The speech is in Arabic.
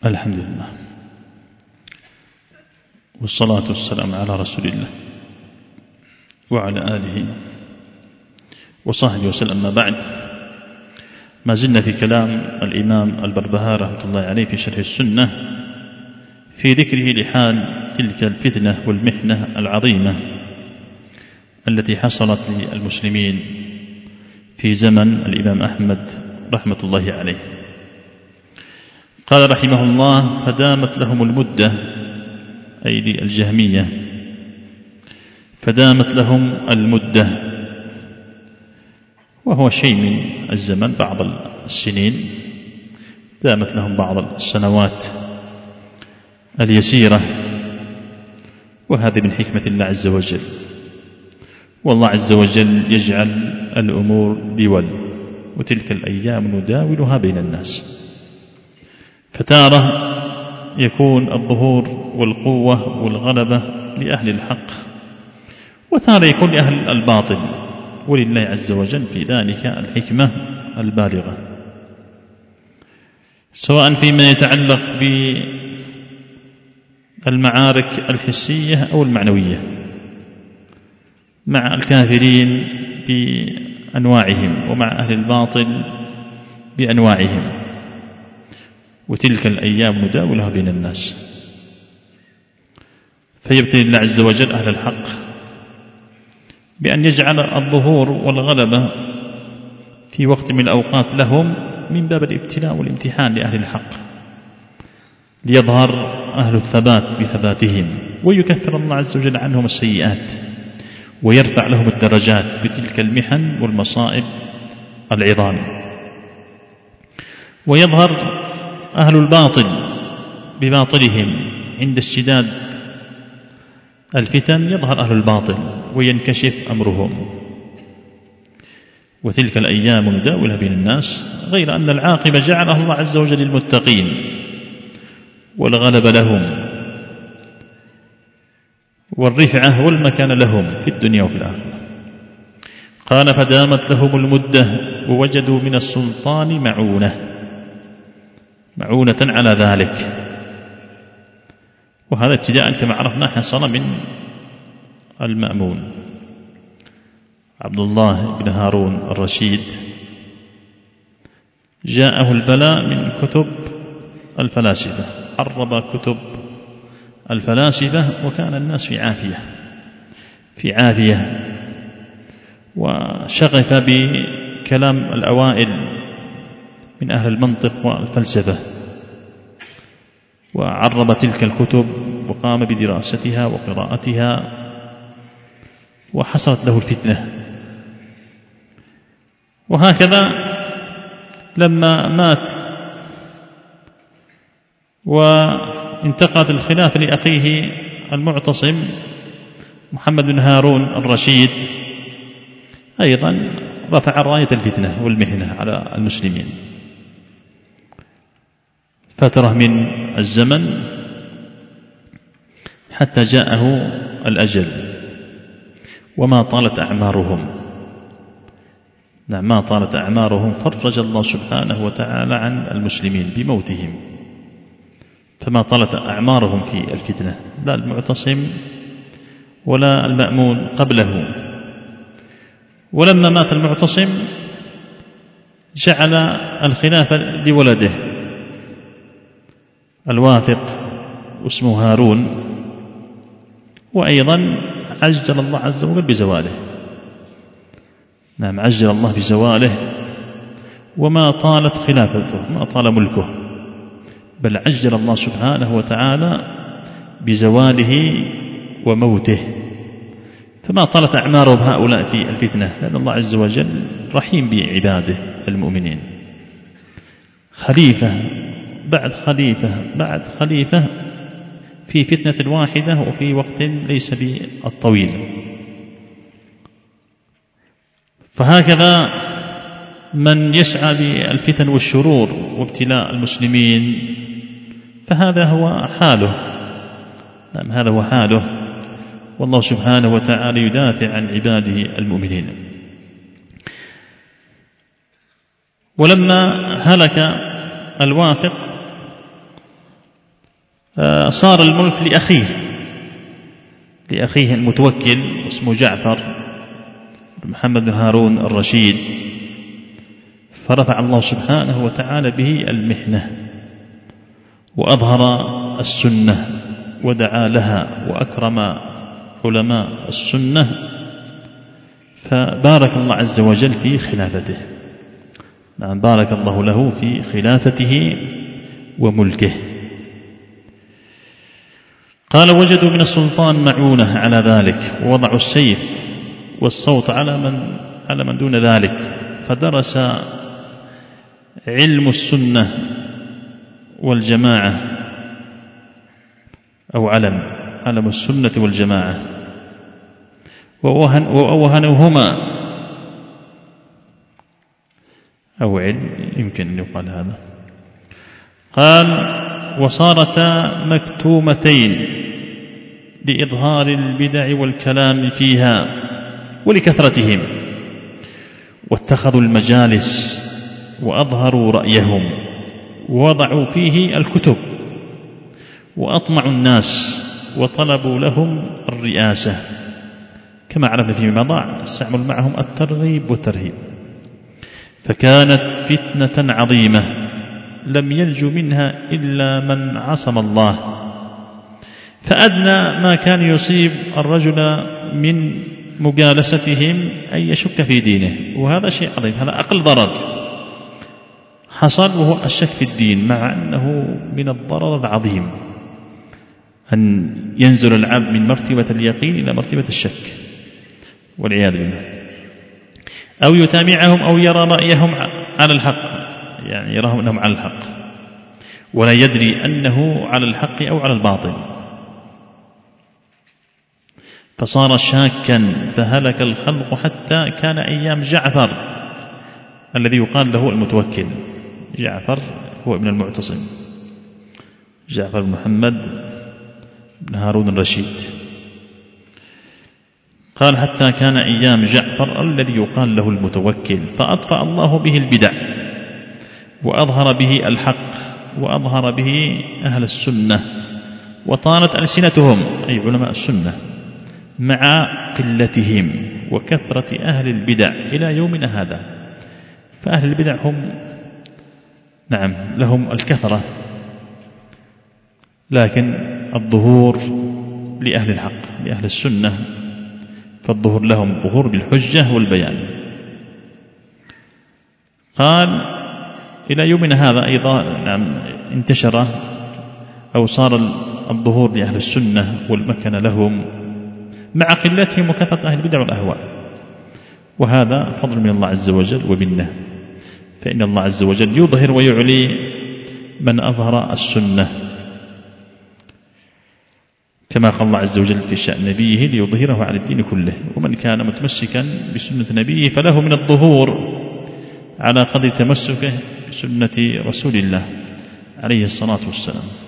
الحمد لله والصلاة والسلام على رسول الله وعلى آله وصحبه وسلم. ما بعد، ما زلنا في كلام الإمام البربهاري رحمة الله عليه في شرح السنة في ذكره لحال تلك الفتنة والمحنة العظيمة التي حصلت للمسلمين في زمن الإمام أحمد رحمة الله عليه. قال رحمه الله: فدامت لهم المدة، أي للجهمية، فدامت لهم المدة، وهو شيء من الزمن، بعض السنين، دامت لهم بعض السنوات اليسيرة، وهذه من حكمة الله عز وجل. والله عز وجل يجعل الأمور دول، وتلك الأيام نداولها بين الناس، فتارة يكون الظهور والقوة والغلبة لأهل الحق، وتارة يكون لأهل الباطل، ولله عز وجل في ذلك الحكمة البالغة، سواء فيما يتعلق بالمعارك الحسية أو المعنوية مع الكافرين بأنواعهم، ومع أهل الباطل بأنواعهم، وتلك الأيام نداولها بين الناس. فيبتلي الله عز وجل أهل الحق بأن يجعل الظهور والغلبة في وقت من الأوقات لهم من باب الابتلاء والامتحان لأهل الحق، ليظهر أهل الثبات بثباتهم، ويكفر الله عز وجل عنهم السيئات، ويرفع لهم الدرجات بتلك المحن والمصائب العظام. ويظهر أهل الباطل بباطلهم عند اشتداد الفتن، يظهر أهل الباطل وينكشف أمرهم، وتلك الأيام نداولها بين الناس. غير أن العاقبة جعلها الله عز وجل للمتقين، والغلب لهم، والرفعة والمكان لهم في الدنيا وفي الآخرة. قال: فدامت لهم المدة ووجدوا من السلطان معونة على ذلك. وهذا ابتداء كما عرفنا حصل من المأمون عبد الله بن هارون الرشيد، جاءه البلاء من كتب الفلاسفة، عرب كتب الفلاسفة، وكان الناس في عافية وشغف بكلام الأوائل من أهل المنطق والفلسفة، وعرب تلك الكتب وقام بدراستها وقراءتها، وحصلت له الفتنة. وهكذا لما مات وانتقلت الخلافة لأخيه المعتصم محمد بن هارون الرشيد، أيضا رفع راية الفتنة والمحنة على المسلمين فترة من الزمن حتى جاءه الأجل، وما طالت أعمارهم. ما طالت أعمارهم، فرج الله سبحانه وتعالى عن المسلمين بموتهم، فما طالت أعمارهم في الفتنة، لا المعتصم ولا المأمون قبله. ولما مات المعتصم جعل الخلافة لولده الواثق واسمه هارون، وأيضا عجل الله عز وجل بزواله. نعم، عجل الله بزواله، وما طالت خلافته، ما طال ملكه، بل عجل الله سبحانه وتعالى بزواله وموته، فما طالت أعمارهم هؤلاء في الفتنة، لأن الله عز وجل رحيم بعباده المؤمنين. خليفة بعد خليفة بعد خليفة في فتنة واحدة، وفي وقت ليس بالطويل. فهكذا من يسعى بالفتن والشرور وابتلاء المسلمين، فهذا هو حاله. نعم، هذا هو حاله، والله سبحانه وتعالى يدافع عن عباده المؤمنين. ولما هلك الواثق فصار الملك لأخيه المتوكل اسمه جعفر محمد بن هارون الرشيد، فرفع الله سبحانه وتعالى به المحنة وأظهر السنة ودعا لها وأكرم علماء السنة، فبارك الله عز وجل في خلافته. نعم، بارك الله له في خلافته وملكه. قال: وجدوا من السلطان معونة على ذلك، ووضعوا السيف والصوت على من دون ذلك، فدرس علم السنة والجماعة، أو علم السنة والجماعة، ووهنوهما، أو علم يمكن أن يقال هذا. قال: وصارتا مكتومتين لإظهار البدع والكلام فيها ولكثرتهم، واتخذوا المجالس وأظهروا رأيهم ووضعوا فيه الكتب، وأطمعوا الناس وطلبوا لهم الرئاسة، كما عرفنا فيما مضى استعمل معهم الترغيب والترهيب، فكانت فتنة عظيمة لم ينجو منها إلا من عصم الله. فأدنى ما كان يصيب الرجل من مجالستهم أن يشك في دينه، وهذا شيء عظيم، هذا أقل ضرر حصل، وهو الشك في الدين، مع أنه من الضرر العظيم أن ينزل العبد من مرتبة اليقين إلى مرتبة الشك والعياذ بالله، أو يتابعهم أو يرى رأيهم على الحق، يعني يراهم أنهم على الحق ولا يدري أنه على الحق أو على الباطل، فصار شاكا فهلك الخلق، حتى كان أيام جعفر الذي يقال له المتوكل. جعفر هو ابن المعتصم، جعفر بن محمد بن هارون الرشيد. قال: حتى كان أيام جعفر الذي يقال له المتوكل، فأطفأ الله به البدع وأظهر به الحق وأظهر به أهل السنة، وطالت ألسنتهم أي علماء السنة مع قلتهم وكثرة أهل البدع إلى يومنا هذا. فأهل البدع هم لهم الكثرة، لكن الظهور لأهل الحق لأهل السنة، فالظهور لهم ظهور بالحجة والبيان. قال: إلى يومنا هذا أيضا انتشر أو صار الظهور لأهل السنة والمكن لهم مع قلتهم وكثرة أهل البدع والأهواء، وهذا فضل من الله عز وجل ومنه، فإن الله عز وجل يظهر ويعلي من أظهر السنة، كما قال الله عز وجل في شأن نبيه: ليظهره على الدين كله، ومن كان متمسكا بسنة نبيه فله من الظهور على قدر تمسكه بسنة رسول الله عليه الصلاة والسلام.